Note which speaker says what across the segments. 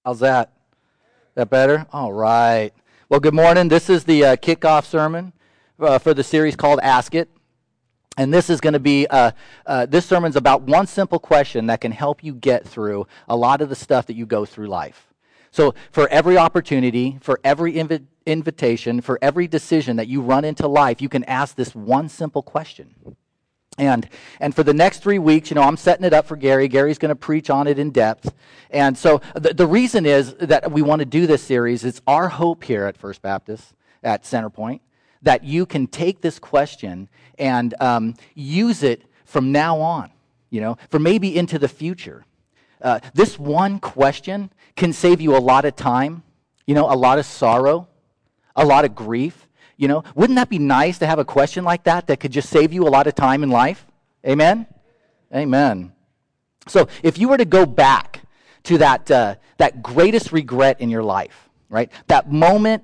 Speaker 1: How's that? That better? All right. Well, good morning. This is the kickoff sermon for the series called Ask It. And this is going to be, this sermon's about one simple question that can help you get through a lot of the stuff that you go through life. So for every opportunity, for every invitation, for every decision that you run into life, you can ask this one simple question. And for the next 3 weeks, I'm setting it up for Gary. Gary's going to preach on it in depth. And so the reason is that we want to do this series. It's our hope here at First Baptist, at Centerpoint, that you can take this question and use it from now on, for maybe into the future. This one question can save you a lot of time, a lot of sorrow, a lot of grief. Wouldn't that be nice to have a question like that could just save you a lot of time in life? Amen? Amen. So if you were to go back to that greatest regret in your life, right? That moment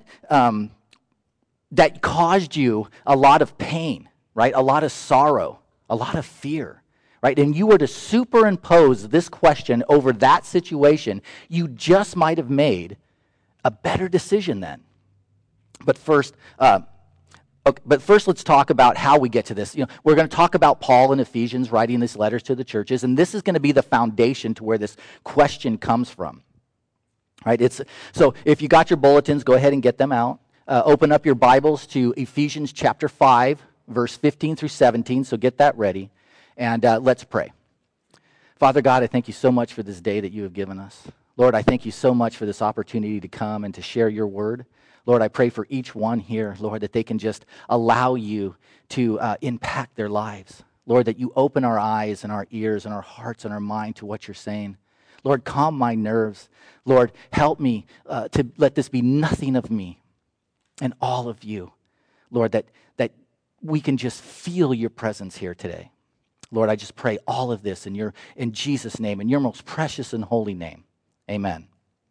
Speaker 1: that caused you a lot of pain, right? A lot of sorrow, a lot of fear, right? And you were to superimpose this question over that situation, you just might have made a better decision then. But first, let's talk about how we get to this. We're going to talk about Paul in Ephesians writing these letters to the churches, and this is going to be the foundation to where this question comes from. Right? So if you got your bulletins, go ahead and get them out. Open up your Bibles to Ephesians chapter 5, verse 15 through 17, so get that ready, and let's pray. Father God, I thank you so much for this day that you have given us. Lord, I thank you so much for this opportunity to come and to share your word. Lord, I pray for each one here, Lord, that they can just allow you to impact their lives. Lord, that you open our eyes and our ears and our hearts and our mind to what you're saying. Lord, calm my nerves. Lord, help me to let this be nothing of me and all of you. Lord, that we can just feel your presence here today. Lord, I just pray all of this in Jesus' name, in your most precious and holy name. Amen.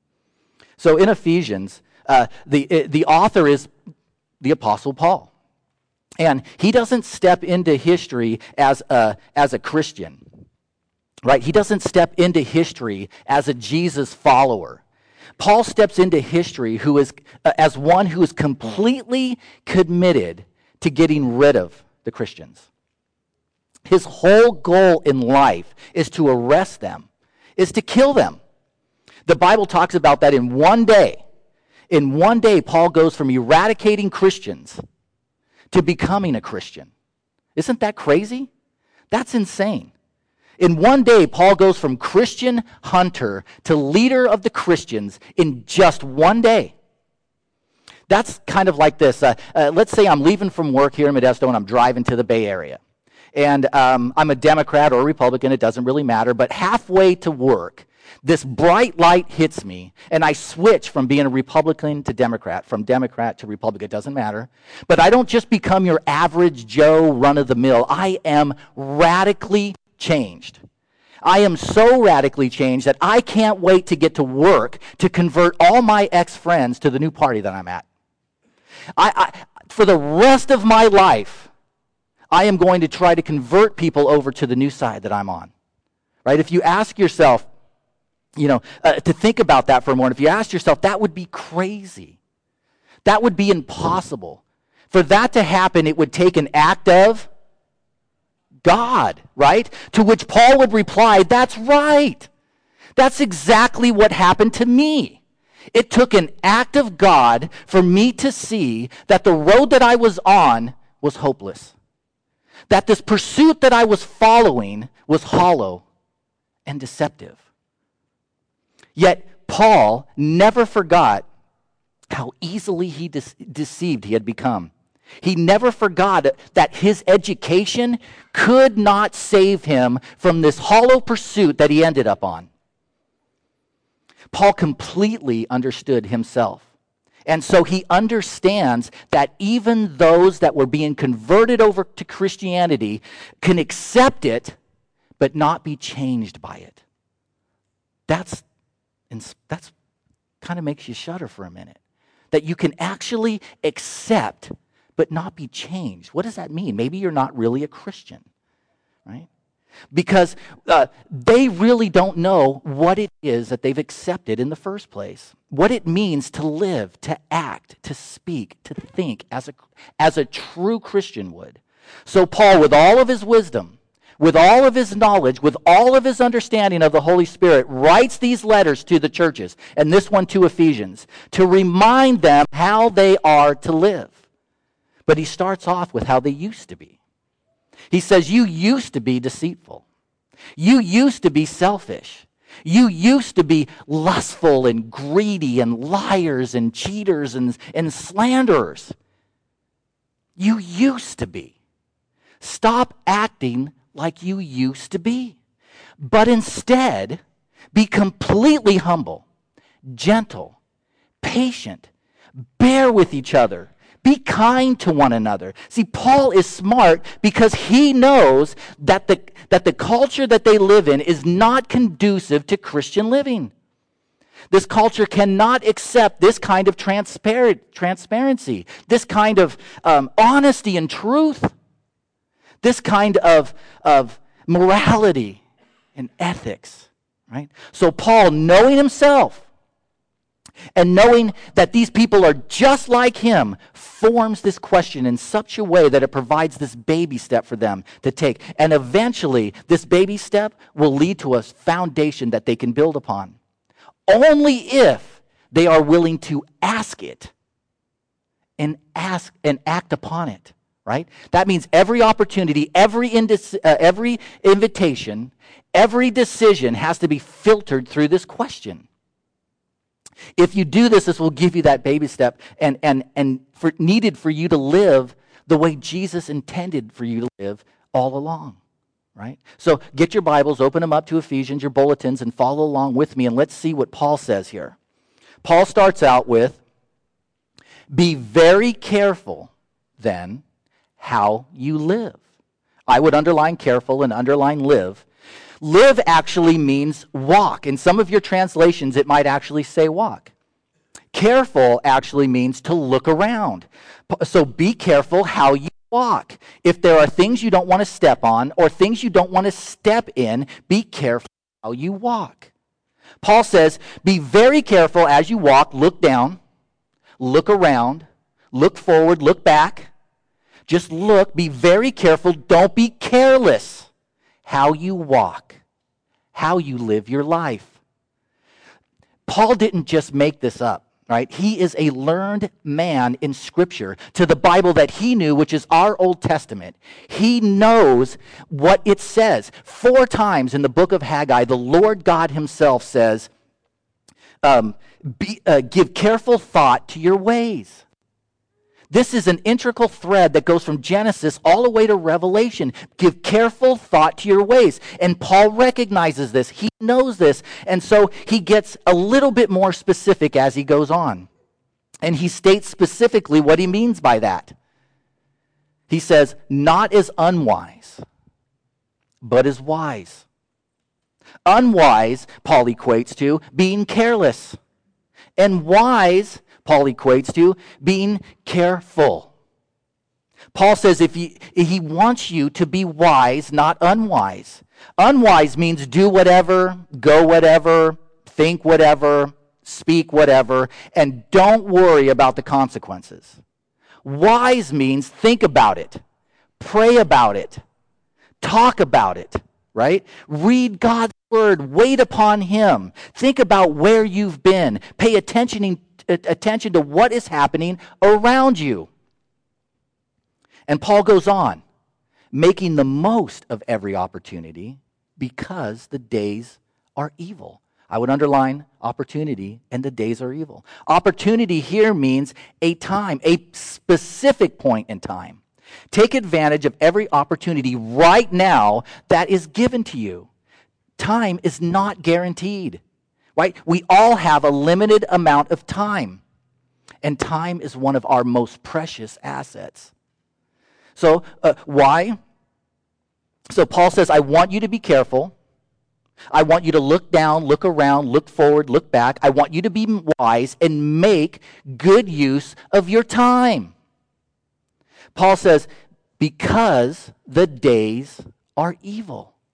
Speaker 1: So in Ephesians, the author is the Apostle Paul. And he doesn't step into history as a Christian, right? He doesn't step into history as a Jesus follower. Paul steps into history as one who is completely committed to getting rid of the Christians. His whole goal in life is to arrest them, is to kill them. The Bible talks about that in one day. In one day, Paul goes from eradicating Christians to becoming a Christian. Isn't that crazy? That's insane. In one day, Paul goes from Christian hunter to leader of the Christians in just one day. That's kind of like this. Let's say I'm leaving from work here in Modesto and I'm driving to the Bay Area. And I'm a Democrat or a Republican, it doesn't really matter, but halfway to work, this bright light hits me, and I switch from being a Republican to Democrat, from Democrat to Republican, it doesn't matter. But I don't just become your average Joe run-of-the-mill. I am radically changed. I am so radically changed that I can't wait to get to work to convert all my ex-friends to the new party that I'm at. For the rest of my life, I am going to try to convert people over to the new side that I'm on. Right? If you ask yourself, to think about that for a moment, if you ask yourself, that would be crazy. That would be impossible. For that to happen, it would take an act of God, right? To which Paul would reply, that's right. That's exactly what happened to me. It took an act of God for me to see that the road that I was on was hopeless. That this pursuit that I was following was hollow and deceptive. Yet Paul never forgot how easily he deceived he had become. He never forgot that his education could not save him from this hollow pursuit that he ended up on. Paul completely understood himself. And so he understands that even those that were being converted over to Christianity can accept it, but not be changed by it. That's kind of makes you shudder for a minute. That you can actually accept, but not be changed. What does that mean? Maybe you're not really a Christian, right? because they really don't know what it is that they've accepted in the first place, what it means to live, to act, to speak, to think as a true Christian would. So Paul, with all of his wisdom, with all of his knowledge, with all of his understanding of the Holy Spirit, writes these letters to the churches, and this one to Ephesians, to remind them how they are to live. But he starts off with how they used to be. He says, you used to be deceitful. You used to be selfish. You used to be lustful and greedy and liars and cheaters and slanderers. You used to be. Stop acting like you used to be. But instead, be completely humble, gentle, patient, bear with each other. Be kind to one another. See, Paul is smart because he knows that the culture that they live in is not conducive to Christian living. This culture cannot accept this kind of transparency, this kind of honesty and truth, this kind of morality and ethics, right? So Paul, knowing himself, and knowing that these people are just like him, forms this question in such a way that it provides this baby step for them to take. And eventually, this baby step will lead to a foundation that they can build upon. Only if they are willing to ask it and act upon it, right? That means every opportunity, every invitation, every decision has to be filtered through this question. If you do this, this will give you that baby step and needed for you to live the way Jesus intended for you to live all along, right? So get your Bibles, open them up to Ephesians, your bulletins, and follow along with me, and let's see what Paul says here. Paul starts out with, be very careful, then, how you live. I would underline careful and underline live. Live actually means walk. In some of your translations, it might actually say walk. Careful actually means to look around. So be careful how you walk. If there are things you don't want to step on or things you don't want to step in, be careful how you walk. Paul says, be very careful as you walk. Look down, look around, look forward, look back. Just look, be very careful. Don't be careless how you walk, how you live your life. Paul didn't just make this up, right? He is a learned man in Scripture to the Bible that he knew, which is our Old Testament. He knows what it says. 4 times in the book of Haggai, the Lord God himself says, give careful thought to your ways. This is an integral thread that goes from Genesis all the way to Revelation. Give careful thought to your ways. And Paul recognizes this. He knows this. And so he gets a little bit more specific as he goes on. And he states specifically what he means by that. He says, not as unwise, but as wise. Unwise, Paul equates to being careless. And wise, Paul equates to being careful. Paul says he wants you to be wise, not unwise. Unwise means do whatever, go whatever, think whatever, speak whatever, and don't worry about the consequences. Wise means think about it, pray about it, talk about it, right? Read God's word, wait upon him, think about where you've been, pay attention to what is happening around you. And Paul goes on, making the most of every opportunity because the days are evil. I would underline opportunity, and the days are evil. Opportunity here means a time, a specific point in time. Take advantage of every opportunity right now that is given to you. Time is not guaranteed. Right? We all have a limited amount of time. And time is one of our most precious assets. So, why? So Paul says, I want you to be careful. I want you to look down, look around, look forward, look back. I want you to be wise and make good use of your time. Paul says, because the days are evil.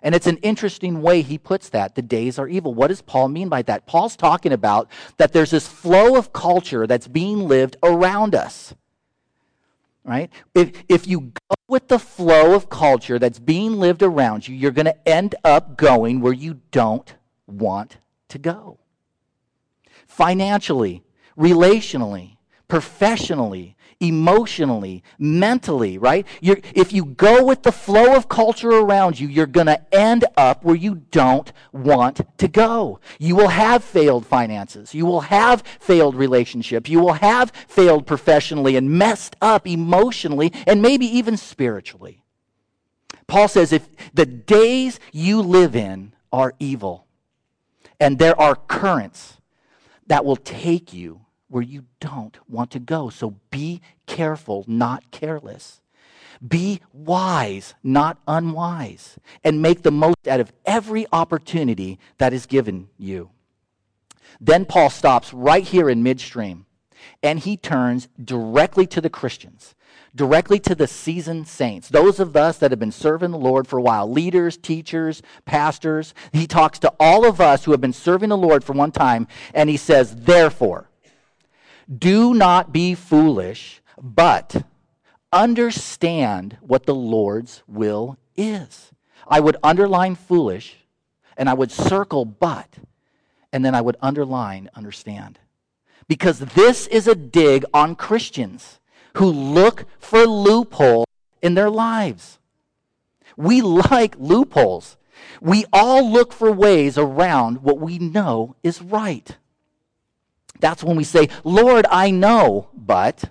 Speaker 1: And it's an interesting way he puts that. The days are evil. What does Paul mean by that? Paul's talking about that there's this flow of culture that's being lived around us. Right? If you go with the flow of culture that's being lived around you, you're going to end up going where you don't want to go. Financially, relationally, professionally, emotionally, mentally, right? If you go with the flow of culture around you, you're going to end up where you don't want to go. You will have failed finances. You will have failed relationships. You will have failed professionally and messed up emotionally and maybe even spiritually. Paul says if the days you live in are evil, and there are currents that will take you where you don't want to go. So be careful, not careless. Be wise, not unwise. And make the most out of every opportunity that is given you. Then Paul stops right here in midstream, and he turns directly to the Christians, directly to the seasoned saints, those of us that have been serving the Lord for a while, leaders, teachers, pastors. He talks to all of us who have been serving the Lord for one time, and he says, therefore, do not be foolish, but understand what the Lord's will is. I would underline foolish, and I would circle but, and then I would underline understand. Because this is a dig on Christians who look for loopholes in their lives. We like loopholes. We all look for ways around what we know is right. That's when we say, Lord, I know, but.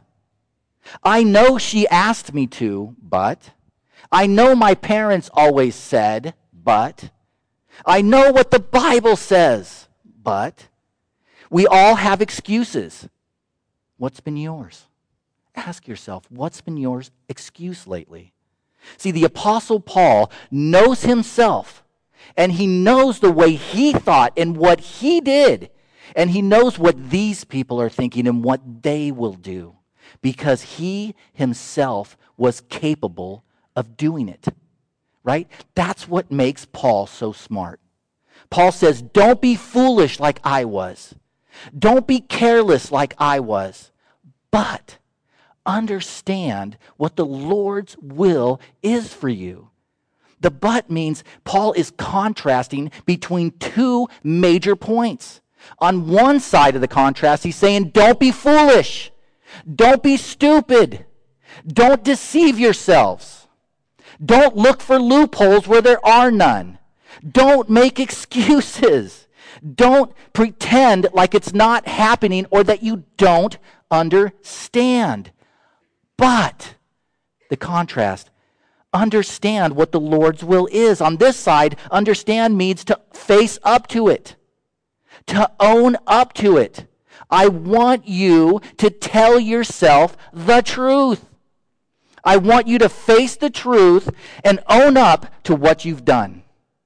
Speaker 1: I know she asked me to, but. I know my parents always said, but. I know what the Bible says, but. We all have excuses. What's been yours? Ask yourself, what's been your excuse lately? See, the Apostle Paul knows himself, and he knows the way he thought and what he did. And he knows what these people are thinking and what they will do because he himself was capable of doing it, right? That's what makes Paul so smart. Paul says, don't be foolish like I was. Don't be careless like I was, but understand what the Lord's will is for you. The but means Paul is contrasting between two major points. On one side of the contrast, he's saying, don't be foolish. Don't be stupid. Don't deceive yourselves. Don't look for loopholes where there are none. Don't make excuses. Don't pretend like it's not happening or that you don't understand. But, the contrast, understand what the Lord's will is. On this side, understand means to face up to it. To own up to it. I want you to tell yourself the truth. I want you to face the truth and own up to what you've done.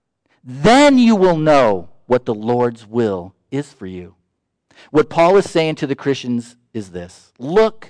Speaker 1: Then you will know what the Lord's will is for you. What Paul is saying to the Christians is this. Look,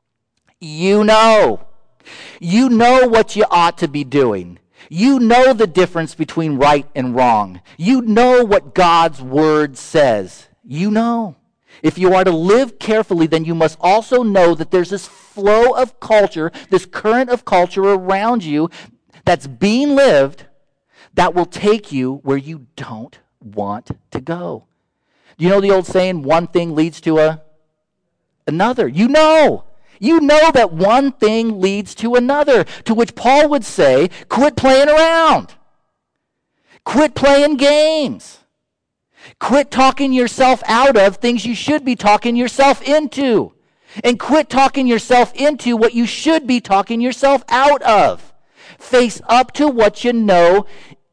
Speaker 1: you know. You know what you ought to be doing. You know the difference between right and wrong. You know what God's word says. You know. If you are to live carefully, then you must also know that there's this flow of culture, this current of culture around you that's being lived that will take you where you don't want to go. Do you know the old saying, one thing leads to another? You know that one thing leads to another, to which Paul would say, quit playing around. Quit playing games. Quit talking yourself out of things you should be talking yourself into. And quit talking yourself into what you should be talking yourself out of. Face up to what you know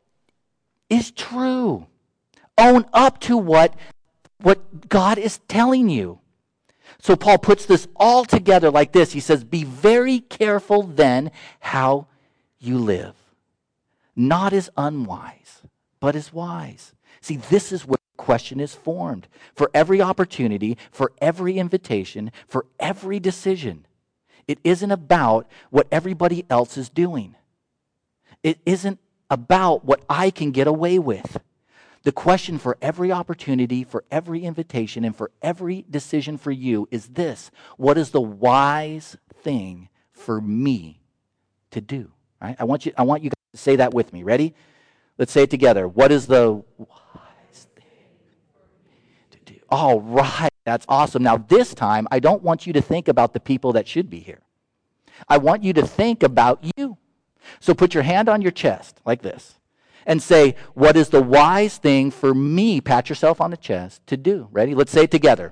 Speaker 1: is true. Own up to what God is telling you. So Paul puts this all together like this. He says, be very careful then how you live. Not as unwise, but as wise. See, this is where the question is formed. For every opportunity, for every invitation, for every decision. It isn't about what everybody else is doing. It isn't about what I can get away with. The question for every opportunity, for every invitation, and for every decision for you is this: what is the wise thing for me to do? Right? I want you guys to say that with me. Ready? Let's say it together. What is the wise thing to do? All right, that's awesome. Now this time, I don't want you to think about the people that should be here. I want you to think about you. So put your hand on your chest like this and say, what is the wise thing for me, pat yourself on the chest, to do? Ready? Let's say it together.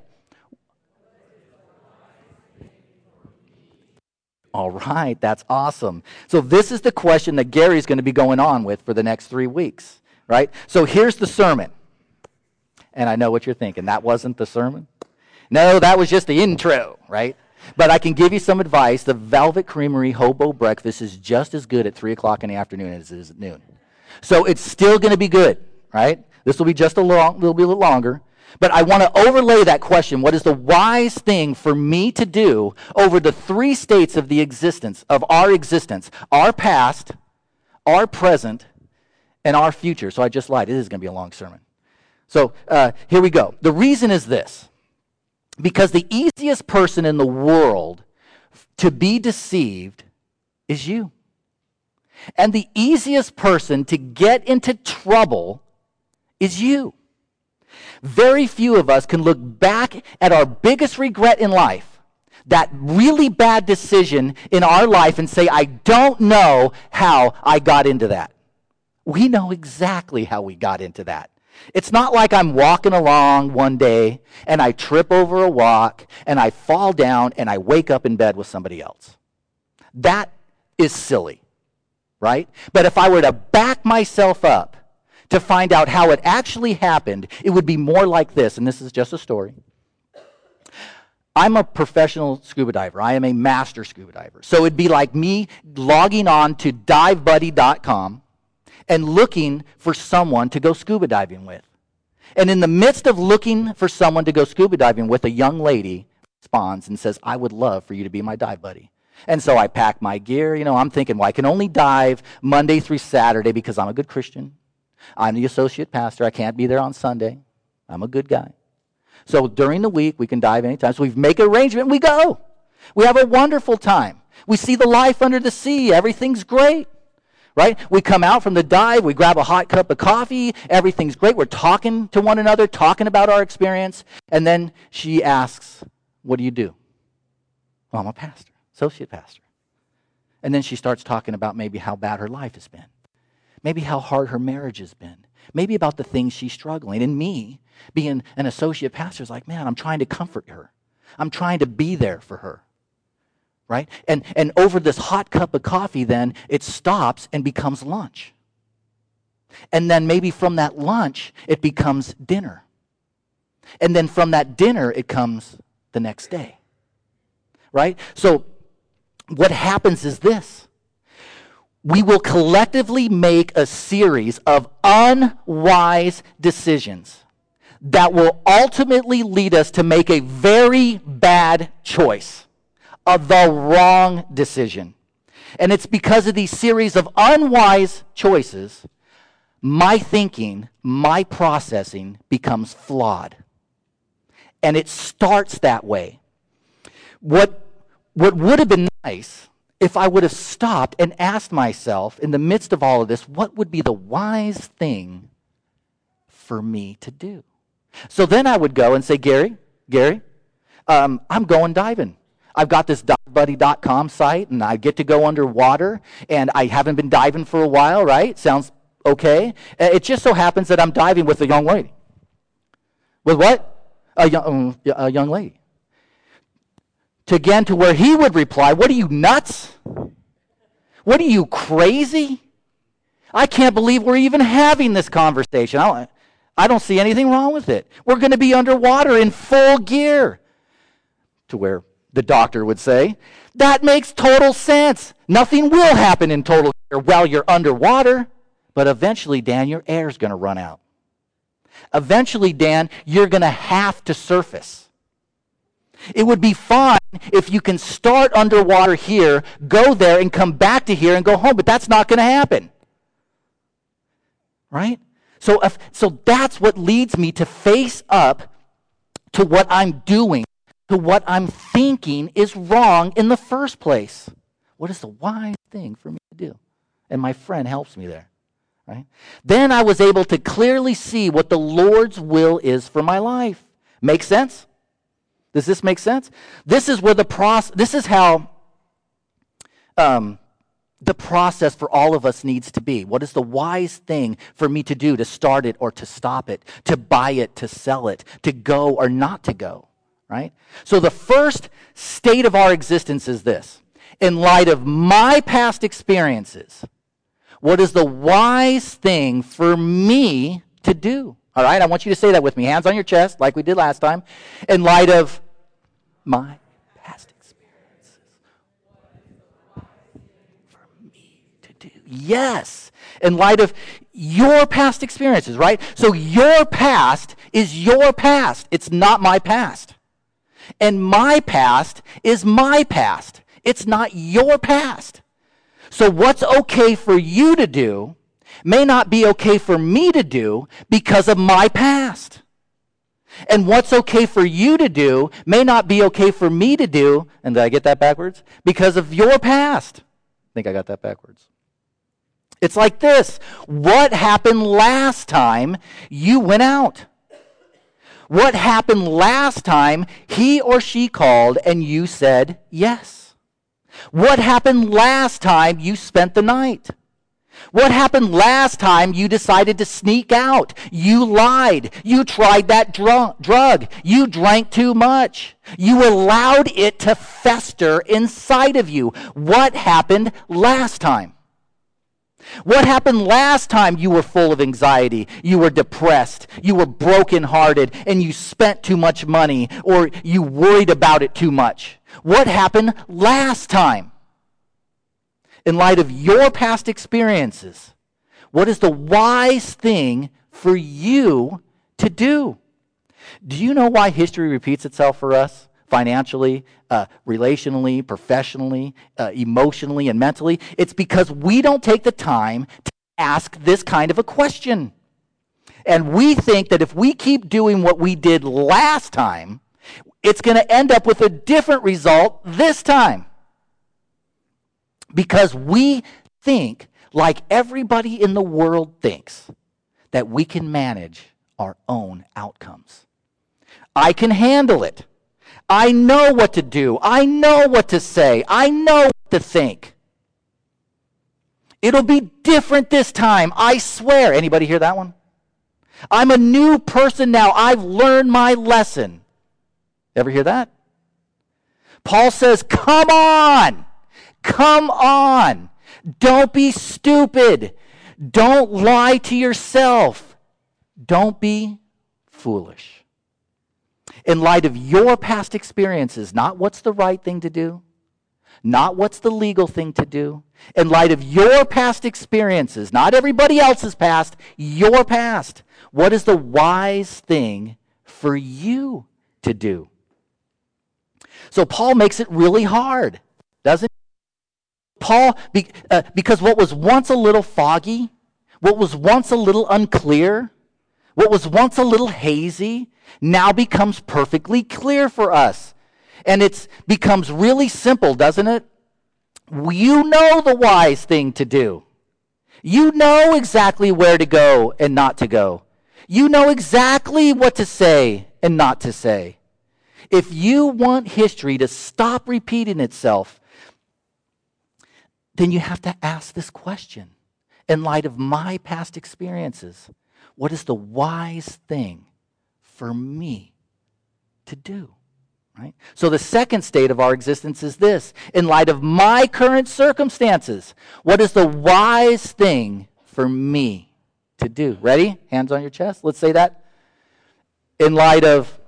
Speaker 1: All right, that's awesome. So this is the question that Gary's going to be going on with for the next 3 weeks, right? So here's the sermon. And I know what you're thinking. That wasn't the sermon? No, that was just the intro, right? But I can give you some advice. The Velvet Creamery Hobo Breakfast is just as good at 3 o'clock in the afternoon as it is at noon. So it's still going to be good, right? This will be just a little bit longer. But I want to overlay that question. What is the wise thing for me to do over the 3 states of the existence, of our existence? Our past, our present, and our future. So I just lied. It is going to be a long sermon. So here we go. The reason is this. Because the easiest person in the world to be deceived is you. And the easiest person to get into trouble is you. Very few of us can look back at our biggest regret in life, that really bad decision in our life, and say, I don't know how I got into that. We know exactly how we got into that. It's not like I'm walking along one day and I trip over a walk and I fall down and I wake up in bed with somebody else. That is silly, right? But if I were to back myself up to find out how it actually happened, it would be more like this, and this is just a story. I'm a professional scuba diver. I am a master scuba diver. So it'd be like me logging on to divebuddy.com and looking for someone to go scuba diving with. And in the midst of looking for someone to go scuba diving with, a young lady responds and says, I would love for you to be my dive buddy. And so I pack my gear. You know, I'm thinking, well, I can only dive Monday through Saturday because I'm a good Christian. I'm the associate pastor. I can't be there on Sunday. I'm a good guy. So during the week, we can dive anytime. So we make an arrangement and we go. We have a wonderful time. We see the life under the sea. Everything's great. Right? We come out from the dive, we grab a hot cup of coffee, everything's great. We're talking to one another, talking about our experience. And then she asks, what do you do? Well, I'm a pastor, associate pastor. And then she starts talking about maybe how bad her life has been. Maybe how hard her marriage has been. Maybe about the things she's struggling. And me, being an associate pastor, is like, man, I'm trying to comfort her. I'm trying to be there for her. Right? And over this hot cup of coffee, then, it stops and becomes lunch. And then maybe from that lunch, it becomes dinner. And then from that dinner, it comes the next day. Right? So what happens is this. We will collectively make a series of unwise decisions that will ultimately lead us to make a very bad choice. Of the wrong decision. And it's because of these series of unwise choices, my thinking, my processing becomes flawed. And it starts that way. What would have been nice if I would have stopped and asked myself in the midst of all of this, what would be the wise thing for me to do? So then I would go and say, Gary, I'm going diving. I've got this divebuddy.com site, and I get to go underwater, and I haven't been diving for a while, right? Sounds okay. It just so happens that I'm diving with a young lady. With what? A young lady. To where he would reply, what are you, nuts? What are you, crazy? I can't believe we're even having this conversation. I don't see anything wrong with it. We're going to be underwater in full gear. To where the doctor would say, that makes total sense. Nothing will happen in total gear while you're underwater. But eventually, Dan, your air's going to run out. Eventually, Dan, you're going to have to surface. It would be fine if you can start underwater here, go there, and come back to here and go home. But that's not going to happen. right? So that's what leads me to face up to what I'm doing, to what I'm thinking is wrong in the first place. What is the wise thing for me to do? And my friend helps me there, right? Then I was able to clearly see what the Lord's will is for my life. Make sense? Does this make sense? This is where this is how the process for all of us needs to be. What is the wise thing for me to do, to start it or to stop it, to buy it, to sell it, to go or not to go, right? So the first state of our existence is this. In light of my past experiences, what is the wise thing for me to do? All right, I want you to say that with me. Hands on your chest, like we did last time. In light of my past experiences, for me to do. Yes, in light of your past experiences, right? So your past is your past. It's not my past. And my past is my past. It's not your past. So what's okay for you to do may not be okay for me to do because of my past. And what's okay for you to do may not be okay for me to do, and did I get that backwards? Because of your past. I think I got that backwards. It's like this. What happened last time you went out? What happened last time he or she called and you said yes? What happened last time you spent the night? What happened last time you decided to sneak out? You lied. You tried that drug. You drank too much. You allowed it to fester inside of you. What happened last time? What happened last time you were full of anxiety, you were depressed, you were brokenhearted, and you spent too much money, or you worried about it too much? What happened last time? In light of your past experiences, what is the wise thing for you to do? Do you know why history repeats itself for us? Financially, relationally, professionally, emotionally, and mentally. It's because we don't take the time to ask this kind of a question. And we think that if we keep doing what we did last time, it's going to end up with a different result this time. Because we think, like everybody in the world thinks, that we can manage our own outcomes. I can handle it. I know what to do. I know what to say. I know what to think. It'll be different this time, I swear. Anybody hear that one? I'm a new person now. I've learned my lesson. Ever hear that? Paul says, come on. Come on. Don't be stupid. Don't lie to yourself. Don't be foolish. In light of your past experiences, not what's the right thing to do, not what's the legal thing to do. In light of your past experiences, not everybody else's past, your past, what is the wise thing for you to do? So Paul makes it really hard, doesn't he? Paul, because what was once a little foggy, what was once a little unclear, what was once a little hazy, now becomes perfectly clear for us. And it becomes really simple, doesn't it? You know the wise thing to do. You know exactly where to go and not to go. You know exactly what to say and not to say. If you want history to stop repeating itself, then you have to ask this question. In light of my past experiences, what is the wise thing for me to do? Right? So the second state of our existence is this. In light of my current circumstances, what is the wise thing for me to do? Ready? Hands on your chest. Let's say that. In light of,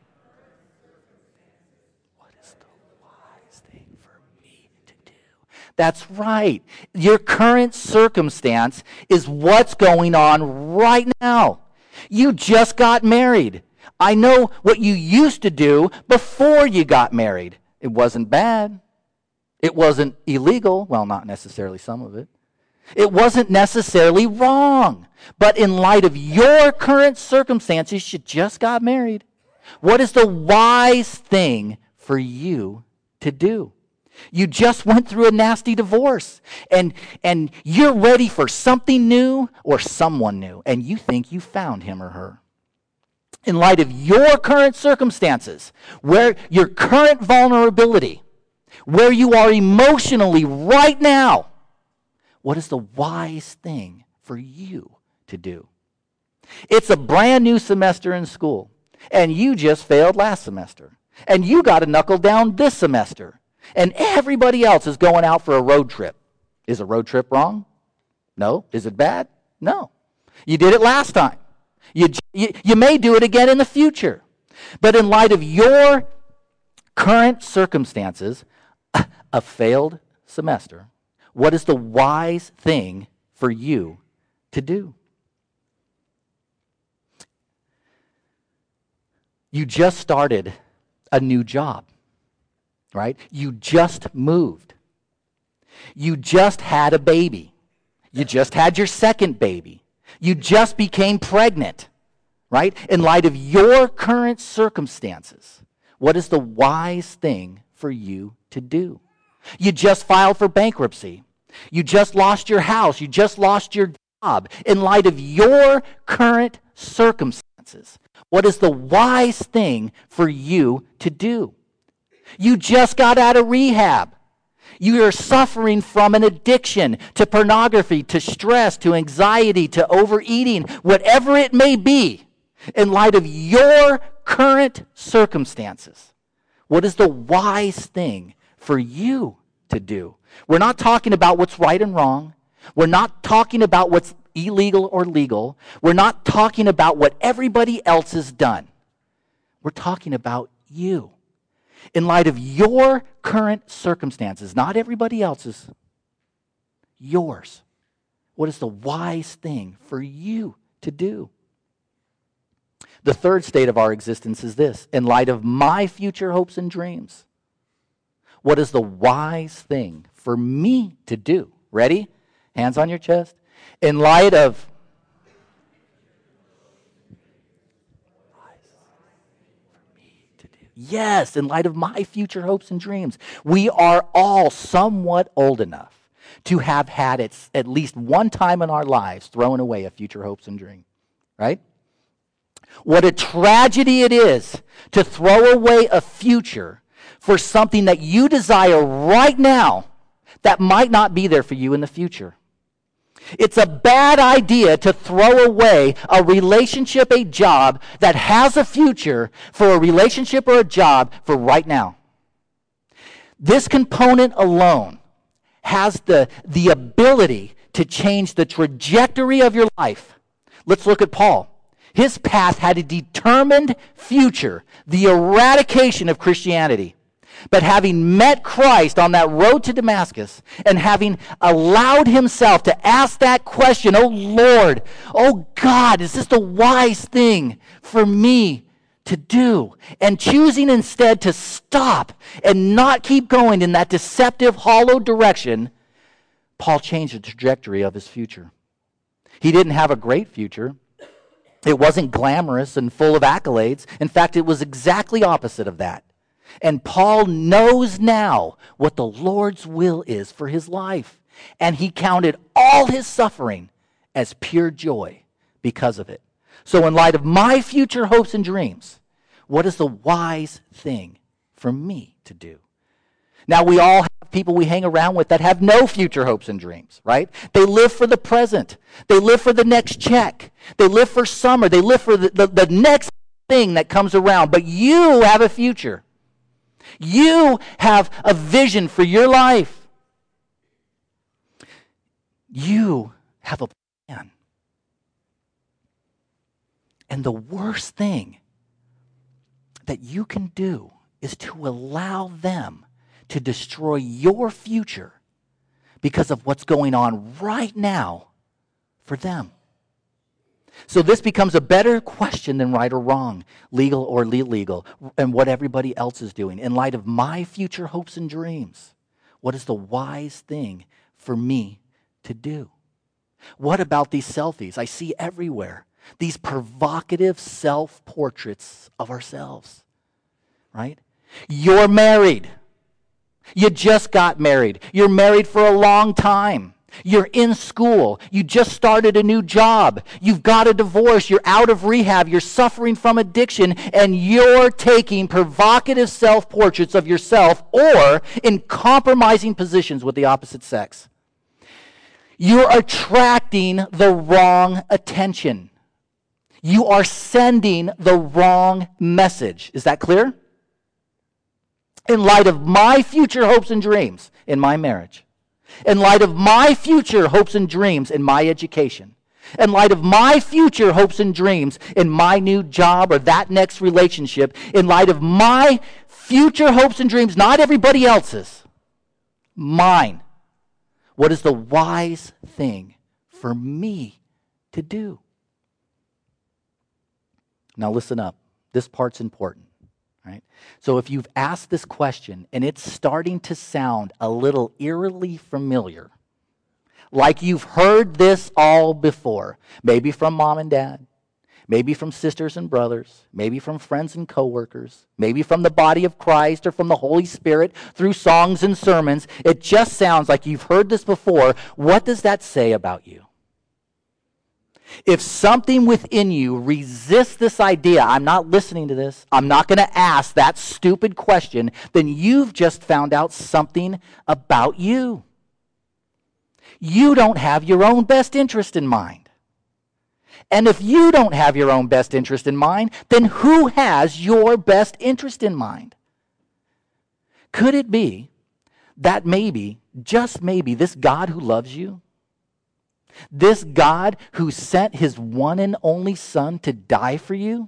Speaker 1: what is the wise thing for me to do? That's right. Your current circumstance is what's going on right now. You just got married. I know what you used to do before you got married. It wasn't bad. It wasn't illegal. Well, not necessarily some of it. It wasn't necessarily wrong. But in light of your current circumstances, you just got married. What is the wise thing for you to do? You just went through a nasty divorce, and you're ready for something new or someone new, and you think you found him or her. In light of your current circumstances, where your current vulnerability, where you are emotionally right now, what is the wise thing for you to do? It's a brand new semester in school, and you just failed last semester, and you got to knuckle down this semester, and everybody else is going out for a road trip. Is a road trip wrong? No. Is it bad? No. You did it last time. You may do it again in the future. But in light of your current circumstances, a failed semester, what is the wise thing for you to do? You just started a new job, right? You just moved. You just had a baby. You just had your second baby. You just became pregnant, right? In light of your current circumstances, what is the wise thing for you to do? You just filed for bankruptcy. You just lost your house. You just lost your job. In light of your current circumstances, what is the wise thing for you to do? You just got out of rehab. You are suffering from an addiction to pornography, to stress, to anxiety, to overeating, whatever it may be. In light of your current circumstances, what is the wise thing for you to do? We're not talking about what's right and wrong. We're not talking about what's illegal or legal. We're not talking about what everybody else has done. We're talking about you. In light of your current circumstances, not everybody else's, yours. What is the wise thing for you to do? The third state of our existence is this. In light of my future hopes and dreams, what is the wise thing for me to do? Ready? Hands on your chest. In light of yes, in light of my future hopes and dreams. We are all somewhat old enough to have had at least one time in our lives thrown away a future hopes and dream, right? What a tragedy it is to throw away a future for something that you desire right now that might not be there for you in the future. It's a bad idea to throw away a relationship, a job that has a future for a relationship or a job for right now. This component alone has the ability to change the trajectory of your life. Let's look at Paul. His path had a determined future, the eradication of Christianity. But having met Christ on that road to Damascus and having allowed himself to ask that question, oh Lord, oh God, is this the wise thing for me to do? And choosing instead to stop and not keep going in that deceptive, hollow direction, Paul changed the trajectory of his future. He didn't have a great future. It wasn't glamorous and full of accolades. In fact, it was exactly opposite of that. And Paul knows now what the Lord's will is for his life. And he counted all his suffering as pure joy because of it. So in light of my future hopes and dreams, what is the wise thing for me to do? Now, we all have people we hang around with that have no future hopes and dreams, right? They live for the present. They live for the next check. They live for summer. They live for the next thing that comes around. But you have a future. You have a vision for your life. You have a plan. And the worst thing that you can do is to allow them to destroy your future because of what's going on right now for them. So this becomes a better question than right or wrong, legal or illegal, and what everybody else is doing. In light of my future hopes and dreams, what is the wise thing for me to do? What about these selfies I see everywhere? These provocative self-portraits of ourselves, right? You're married. You just got married. You're married for a long time. You're in school. You just started a new job. You've got a divorce. You're out of rehab. You're suffering from addiction. And you're taking provocative self-portraits of yourself or in compromising positions with the opposite sex. You're attracting the wrong attention. You are sending the wrong message. Is that clear? In light of my future hopes and dreams in my marriage, in light of my future hopes and dreams in my education, in light of my future hopes and dreams in my new job or that next relationship, in light of my future hopes and dreams, not everybody else's, mine, what is the wise thing for me to do? Now listen up. This part's important. Right? So if you've asked this question and it's starting to sound a little eerily familiar, like you've heard this all before, maybe from mom and dad, maybe from sisters and brothers, maybe from friends and coworkers, maybe from the body of Christ or from the Holy Spirit through songs and sermons, it just sounds like you've heard this before. What does that say about you? If something within you resists this idea, I'm not listening to this, I'm not going to ask that stupid question, then you've just found out something about you. You don't have your own best interest in mind. And if you don't have your own best interest in mind, then who has your best interest in mind? Could it be that maybe, just maybe, this God who loves you, this God who sent his one and only Son to die for you,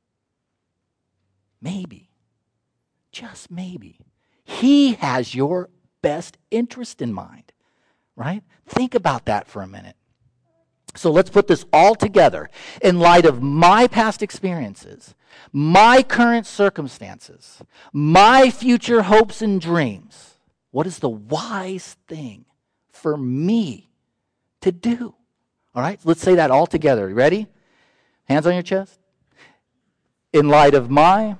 Speaker 1: maybe, just maybe, he has your best interest in mind, right? Think about that for a minute. So let's put this all together in light of my past experiences, my current circumstances, my future hopes and dreams. What is the wise thing for me to do? All right, let's say that all together. You ready? Hands on your chest. In light of my,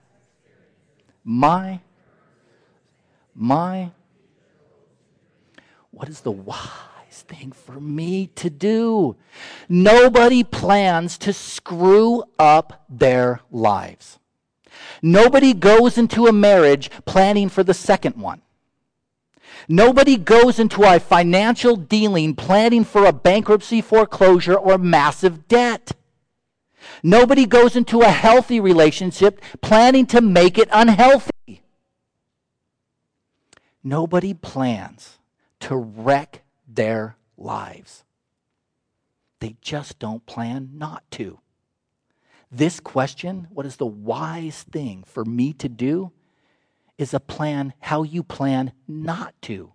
Speaker 1: what is the wise thing for me to do? Nobody plans to screw up their lives. Nobody goes into a marriage planning for the second one. Nobody goes into a financial dealing planning for a bankruptcy, foreclosure, or massive debt. Nobody goes into a healthy relationship planning to make it unhealthy. Nobody plans to wreck their lives. They just don't plan not to. This question, what is the wise thing for me to do, is a plan how you plan not to.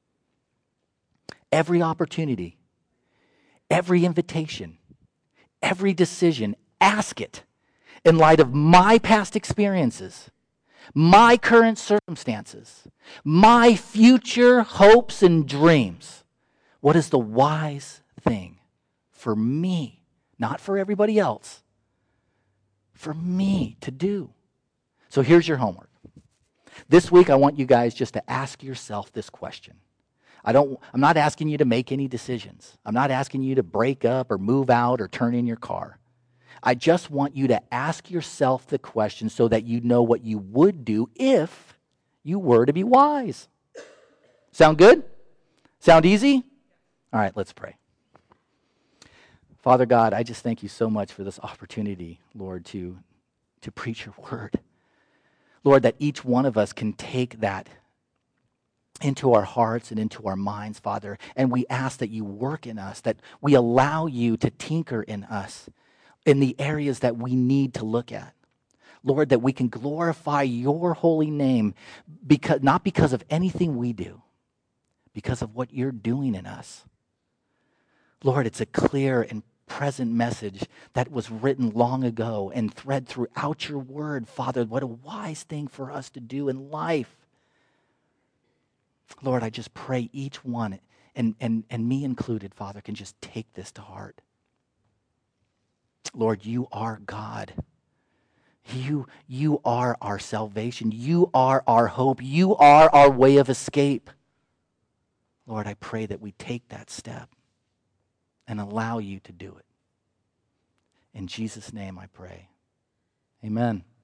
Speaker 1: Every opportunity, every invitation, every decision, ask it in light of my past experiences, my current circumstances, my future hopes and dreams. What is the wise thing for me, not for everybody else, for me to do? So here's your homework. This week, I want you guys just to ask yourself this question. I'm not asking you to make any decisions. I'm not asking you to break up or move out or turn in your car. I just want you to ask yourself the question so that you know what you would do if you were to be wise. Sound good? Sound easy? All right, let's pray. Father God, I just thank you so much for this opportunity, Lord, to preach your word. Lord, that each one of us can take that into our hearts and into our minds, Father, and we ask that you work in us, that we allow you to tinker in us in the areas that we need to look at. Lord, that we can glorify your holy name, not because of anything we do, because of what you're doing in us. Lord, it's a clear and present message that was written long ago and thread throughout your word. Father, what a wise thing for us to do in life. Lord, I just pray each one and me included, Father, can just take this to heart. Lord, you are God. You are our salvation. You are our hope. You are our way of escape. Lord, I pray that we take that step and allow you to do it. In Jesus' name I pray. Amen.